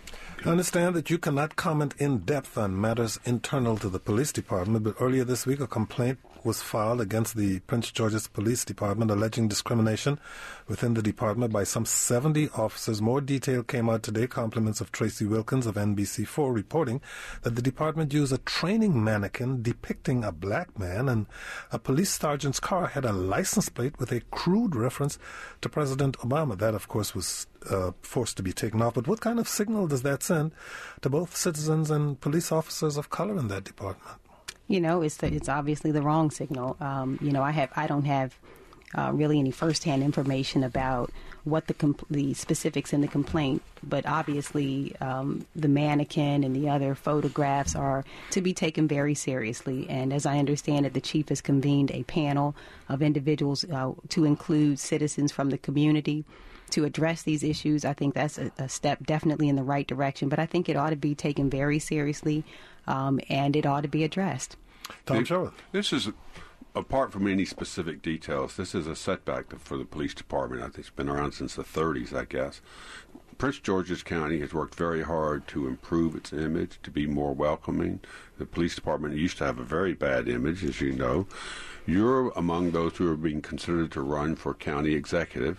S1: I understand that you cannot comment in depth on matters internal to the police department, but earlier this week a complaint was filed against the Prince George's Police Department alleging discrimination within the department by some 70 officers. More detail came out today, compliments of Tracy Wilkins of NBC4 reporting that the department used a training mannequin depicting a black man, and a police sergeant's car had a license plate with a crude reference to President Obama. That, of course, was forced to be taken off. But what kind of signal does that send to both citizens and police officers of color in that department?
S6: You know, it's obviously the wrong signal. I don't have really any firsthand information about what the specifics in the complaint, but obviously the mannequin and the other photographs are to be taken very seriously. And as I understand it, the chief has convened a panel of individuals to include citizens from the community to address these issues. I think that's a step definitely in the right direction, but I think it ought to be taken very seriously, and it ought to be addressed.
S1: Tom Sherwood.
S2: This is, apart from any specific details, this is a setback for the police department. I think it's been around since the 30s, I guess. Prince George's County has worked very hard to improve its image, to be more welcoming. The police department used to have a very bad image, as you know. You're among those who are being considered to run for county executive.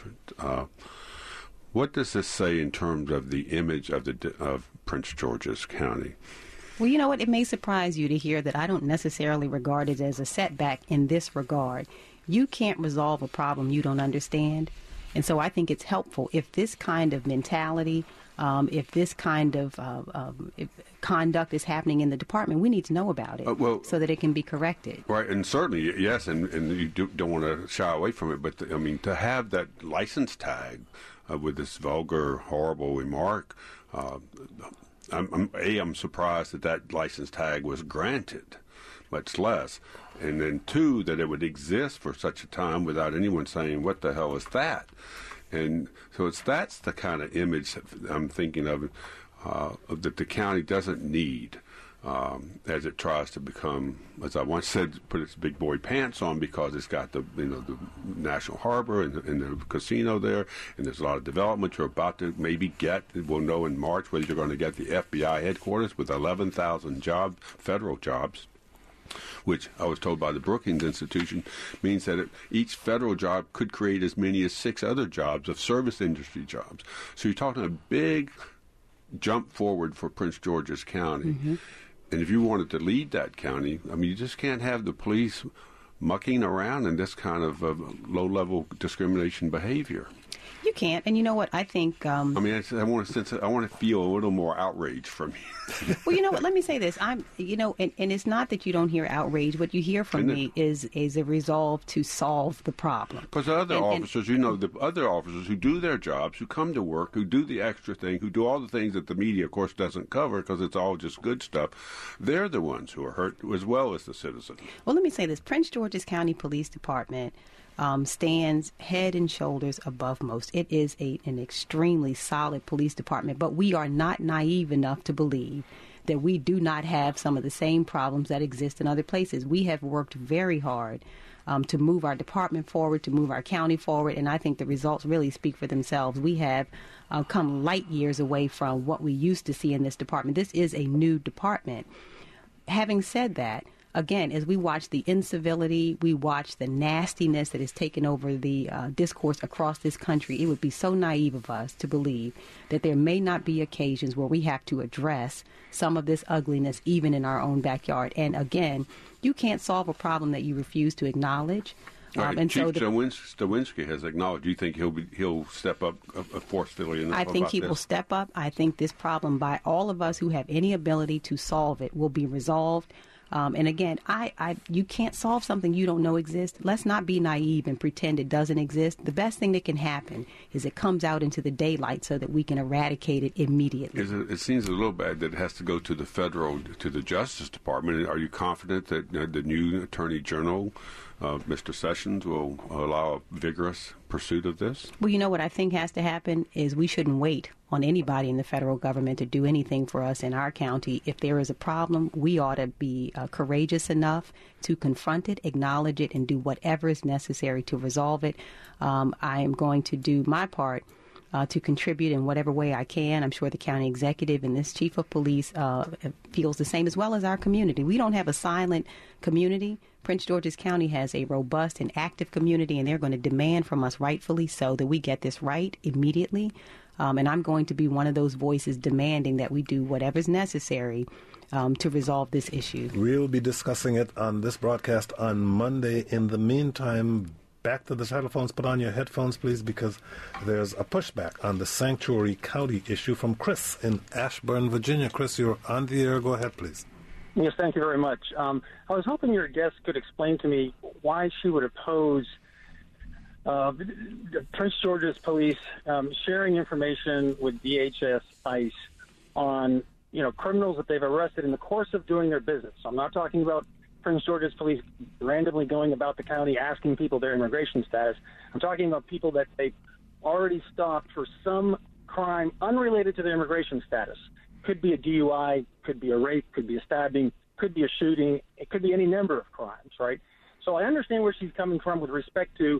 S2: What does this say in terms of the image of Prince George's County?
S6: Well, you know what? It may surprise you to hear that I don't necessarily regard it as a setback in this regard. You can't resolve a problem you don't understand. And so I think it's helpful if this kind of mentality, if this kind of if conduct is happening in the department, we need to know about it so that it can be corrected.
S2: Right, and certainly, yes, and you don't want to shy away from it, but to have that license tag with this vulgar, horrible remark, I'm surprised that license tag was granted, much less. And then, two, that it would exist for such a time without anyone saying, what the hell is that? And so that's the kind of image that I'm thinking of that the county doesn't need as it tries to become, as I once said, put its big boy pants on, because it's got the National Harbor and the casino there, and there's a lot of development you're about to maybe get. We'll know in March whether you're going to get the FBI headquarters with 11,000 federal jobs, which I was told by the Brookings Institution means that each federal job could create as many as 6 other jobs of service industry jobs. So you're talking a big jump forward for Prince George's County. Mm-hmm. And if you wanted to lead that county, you just can't have the police mucking around in this kind of low-level discrimination behavior.
S6: You can't, and you know what? I think.
S2: I want to feel a little more outrage from you.
S6: Well, you know what? Let me say this. And it's not that you don't hear outrage. What you hear from me is a resolve to solve the problem.
S2: Because the other officers, the other officers who do their jobs, who come to work, who do the extra thing, who do all the things that the media, of course, doesn't cover because it's all just good stuff, they're the ones who are hurt as well as the citizens.
S6: Well, let me say this. Prince George's County Police Department stands head and shoulders above most. It is an extremely solid police department, but we are not naive enough to believe that we do not have some of the same problems that exist in other places. We have worked very hard to move our department forward, to move our county forward, and I think the results really speak for themselves. We have come light years away from what we used to see in this department. This is a new department. Having said that, again, as we watch the incivility, we watch the nastiness that has taken over the discourse across this country, it would be so naive of us to believe that there may not be occasions where we have to address some of this ugliness even in our own backyard. And again, you can't solve a problem that you refuse to acknowledge.
S2: Right. And Chief Stawinsky has acknowledged. Do you think he'll step up forcefully enough?
S6: I think he will step up. I think this problem, by all of us who have any ability to solve it, will be resolved. And again, you can't solve something you don't know exists. Let's not be naive and pretend it doesn't exist. The best thing that can happen is it comes out into the daylight so that we can eradicate it immediately.
S2: It seems a little bad that it has to go to the Justice Department. Are you confident that the new Attorney General, Mr. Sessions, will allow a vigorous pursuit of this?
S6: Well, you know what I think has to happen is we shouldn't wait on anybody in the federal government to do anything for us in our county. If there is a problem, we ought to be courageous enough to confront it, acknowledge it, and do whatever is necessary to resolve it. I am going to do my part to contribute in whatever way I can. I'm sure the county executive and this chief of police feels the same, as well as our community. We don't have a silent community. Prince George's County has a robust and active community, and they're going to demand from us, rightfully so, that we get this right immediately. And I'm going to be one of those voices demanding that we do whatever's necessary to resolve this issue.
S1: We'll be discussing it on this broadcast on Monday. In the meantime, back to the telephones. Put on your headphones, please, because there's a pushback on the Sanctuary County issue from Chris in Ashburn, Virginia. Chris, you're on the air. Go ahead, please.
S7: Yes, thank you very much. I was hoping your guest could explain to me why she would oppose Prince George's Police sharing information with DHS ICE on criminals that they've arrested in the course of doing their business. So I'm not talking about Prince George's Police randomly going about the county asking people their immigration status. I'm talking about people that they've already stopped for some crime unrelated to their immigration status. Could be a DUI, could be a rape, could be a stabbing, could be a shooting. It could be any number of crimes, right? So I understand where she's coming from with respect to,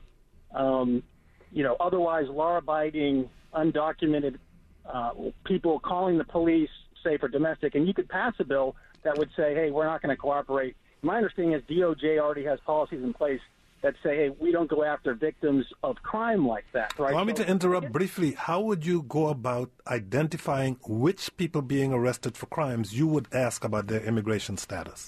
S7: otherwise law-abiding, undocumented people calling the police, say, for domestic. And you could pass a bill that would say, hey, we're not going to cooperate. My understanding is DOJ already has policies in place that say, hey, we don't go after victims of crime like that, right?
S1: Allow me to interrupt briefly. How would you go about identifying which people being arrested for crimes you would ask about their immigration status?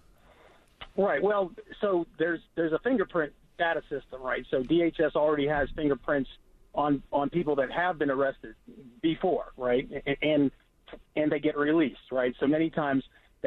S7: Right. Well, so there's a fingerprint data system, right? So DHS already has fingerprints on people that have been arrested before, right? And they get released, right? So many times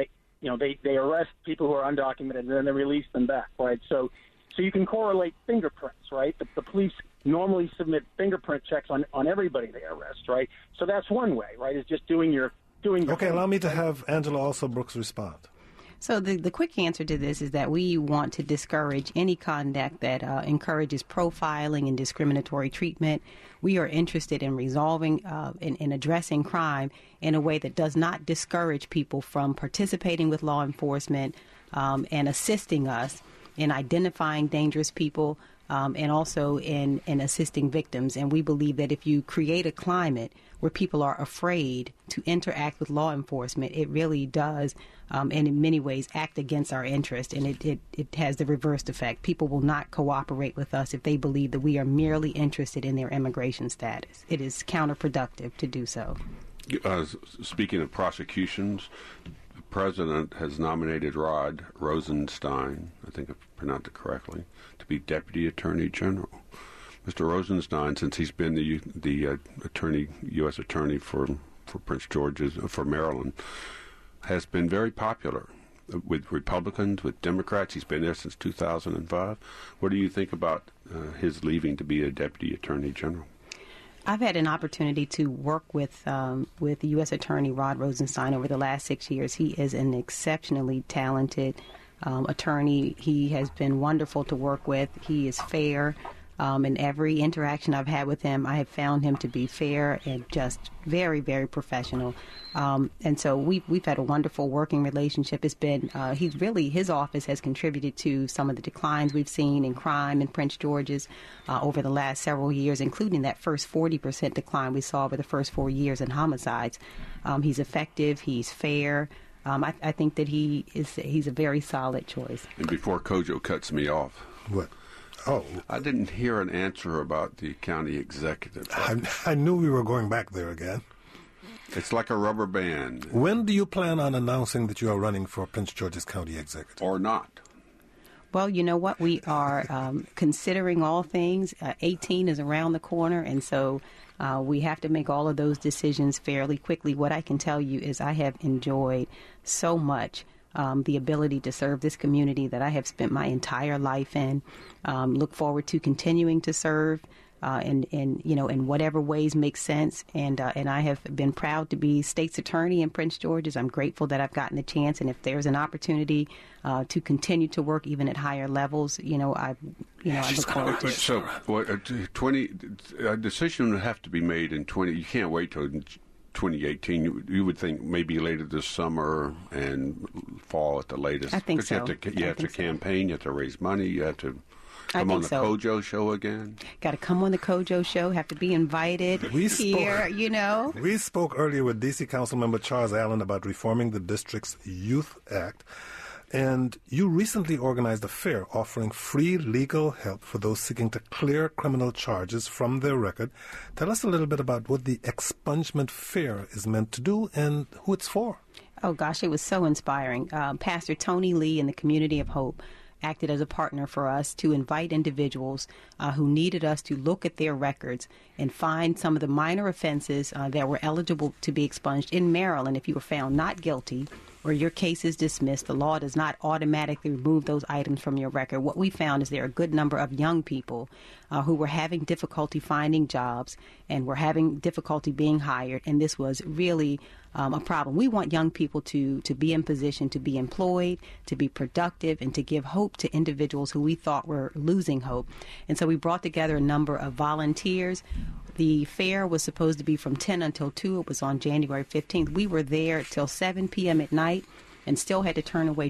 S7: they arrest people who are undocumented and then they release them back, right? So you can correlate fingerprints, right? The police normally submit fingerprint checks on everybody they arrest, right? So that's one way, right? Is just doing your
S1: Okay, allow me to have Angela also Brooks respond.
S6: So the quick answer to this is that we want to discourage any conduct that encourages profiling and discriminatory treatment. We are interested in resolving in addressing crime in a way that does not discourage people from participating with law enforcement and assisting us in identifying dangerous people and also in assisting victims. And we believe that if you create a climate where people are afraid to interact with law enforcement, it really does, and in many ways, act against our interest. And it has the reversed effect. People will not cooperate with us if they believe that we are merely interested in their immigration status. It is counterproductive to do so.
S2: Speaking of prosecutions, the president has nominated Rod Rosenstein, I think I've pronounced it correctly, to be Deputy Attorney General. Mr. Rosenstein, since he's been the U.S. Attorney for Prince George's, for Maryland, has been very popular with Republicans, with Democrats. He's been there since 2005. What do you think about his leaving to be a Deputy Attorney General?
S6: I've had an opportunity to work with the U.S. Attorney Rod Rosenstein over the last 6 years. He is an exceptionally talented attorney. He has been wonderful to work with. He is fair. In every interaction I've had with him, I have found him to be fair and just very, very professional. And so we've had a wonderful working relationship. It's been his office has contributed to some of the declines we've seen in crime in Prince George's over the last several years, including that first 40% decline we saw over the first 4 years in homicides. He's effective. He's fair. I think that he's a very solid choice.
S2: And before Kojo cuts me off,
S1: what? Oh,
S2: I didn't hear an answer about the county executive.
S1: I knew we were going back there again.
S2: It's like a rubber band.
S1: When do you plan on announcing that you are running for Prince George's County executive?
S2: Or not?
S6: Well, you know what? We are considering all things. 18 is around the corner, and so we have to make all of those decisions fairly quickly. What I can tell you is I have enjoyed so much the ability to serve this community that I have spent my entire life in. Look forward to continuing to serve in whatever ways make sense. And I have been proud to be state's attorney in Prince George's. I'm grateful that I've gotten the chance. And if there's an opportunity to continue to work even at higher levels, I look forward to it.
S2: So, a decision would have to be made in 20. You can't wait till 2018. You would think maybe later this summer and fall at the latest.
S6: I think so.
S2: You have to campaign, you have to raise money, you have to Come on the Kojo show again?
S6: Got to come on the Kojo show, have to be invited here, you know.
S1: We spoke earlier with D.C. Councilmember Charles Allen about reforming the district's Youth Act. And you recently organized a fair offering free legal help for those seeking to clear criminal charges from their record. Tell us a little bit about what the Expungement Fair is meant to do and who it's for.
S6: Oh, gosh, it was so inspiring. Pastor Tony Lee and the Community of Hope acted as a partner for us to invite individuals who needed us to look at their records and find some of the minor offenses that were eligible to be expunged. In Maryland, if you were found not guilty or your case is dismissed, the law does not automatically remove those items from your record. What we found is there are a good number of young people who were having difficulty finding jobs and were having difficulty being hired, and this was really a problem. We want young people to be in position to be employed, to be productive, and to give hope to individuals who we thought were losing hope. And so we brought together a number of volunteers. The fair was supposed to be from 10 until 2. It was on January 15th. We were there till 7 p.m. at night and still had to turn away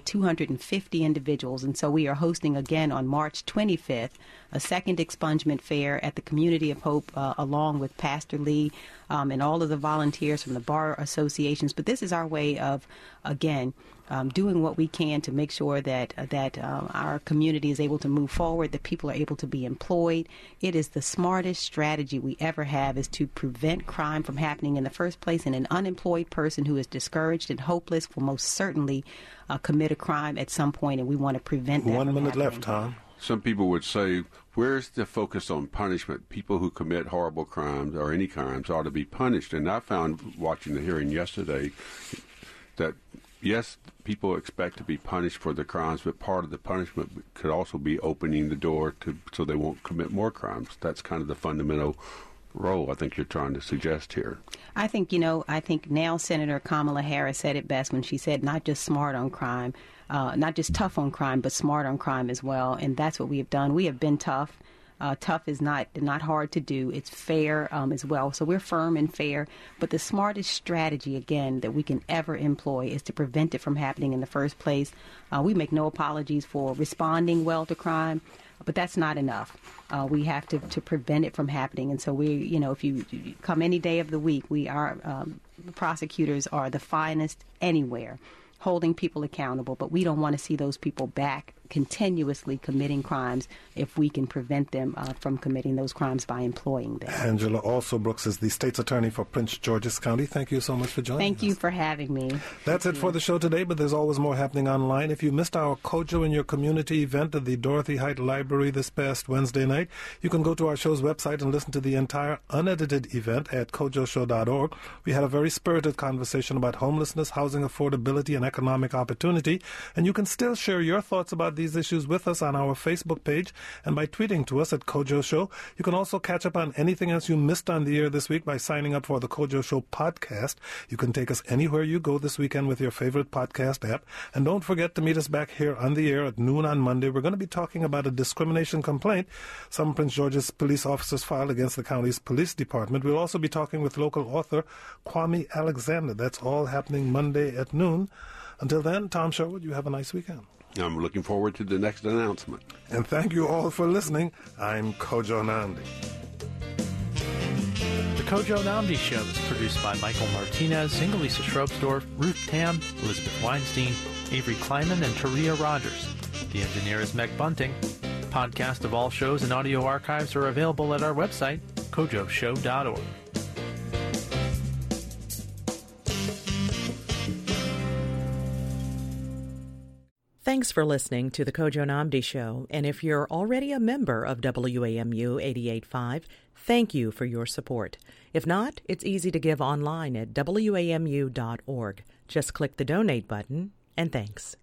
S6: 250 individuals. And so we are hosting again on March 25th a second expungement fair at the Community of Hope along with Pastor Lee and all of the volunteers from the bar associations. But this is our way of, again, doing what we can to make sure that our community is able to move forward, that people are able to be employed. It is the smartest strategy we ever have is to prevent crime from happening in the first place, and an unemployed person who is discouraged and hopeless will most certainly commit a crime at some point, and we want to prevent that.
S1: 1 minute
S6: happening.
S1: left, Tom.
S2: Some people would say, where's the focus on punishment? People who commit horrible crimes or any crimes ought to be punished. And I found, watching the hearing yesterday, that yes, people expect to be punished for the crimes, but part of the punishment could also be opening the door so they won't commit more crimes. That's kind of the fundamental role I think you're trying to suggest here.
S6: I think now Senator Kamala Harris said it best when she said not just smart on crime, not just tough on crime, but smart on crime as well. And that's what we have done. We have been tough. Tough is not hard to do. It's fair as well. So we're firm and fair. But the smartest strategy, again, that we can ever employ is to prevent it from happening in the first place. We make no apologies for responding well to crime, but that's not enough. We have to prevent it from happening. And so if you come any day of the week, prosecutors are the finest anywhere, holding people accountable, but we don't want to see those people back continuously committing crimes if we can prevent them from committing those crimes by employing them.
S1: Angela Also Brooks is the state's attorney for Prince George's County. Thank you so much for joining us.
S6: Thank you for having me.
S1: That's it for the show today, but there's always more happening online. If you missed our Kojo in Your Community event at the Dorothy Height Library this past Wednesday night, you can go to our show's website and listen to the entire unedited event at kojoshow.org. We had a very spirited conversation about homelessness, housing affordability, and economic opportunity, and you can still share your thoughts about these issues with us on our Facebook page and by tweeting to us at Kojo Show. You can also catch up on anything else you missed on the air this week by signing up for the Kojo Show podcast. You can take us anywhere you go this weekend with your favorite podcast app. And don't forget to meet us back here on the air at noon on Monday. We're going to be talking about a discrimination complaint some Prince George's police officers filed against the county's police department. We'll also be talking with local author Kwame Alexander. That's all happening Monday at noon. Until then, Tom Sherwood, you have a nice weekend.
S2: I'm looking forward to the next announcement.
S1: And thank you all for listening. I'm Kojo Nnamdi.
S8: The Kojo Nnamdi Show is produced by Michael Martinez, Ingelisa Shrobsdorf, Ruth Tam, Elizabeth Weinstein, Avery Kleiman, and Taria Rogers. The engineer is Meg Bunting. Podcast of all shows and audio archives are available at our website, kojoshow.org.
S9: Thanks for listening to the Kojo Nnamdi Show, and if you're already a member of WAMU 88.5, thank you for your support. If not, it's easy to give online at WAMU.org. Just click the donate button, and thanks.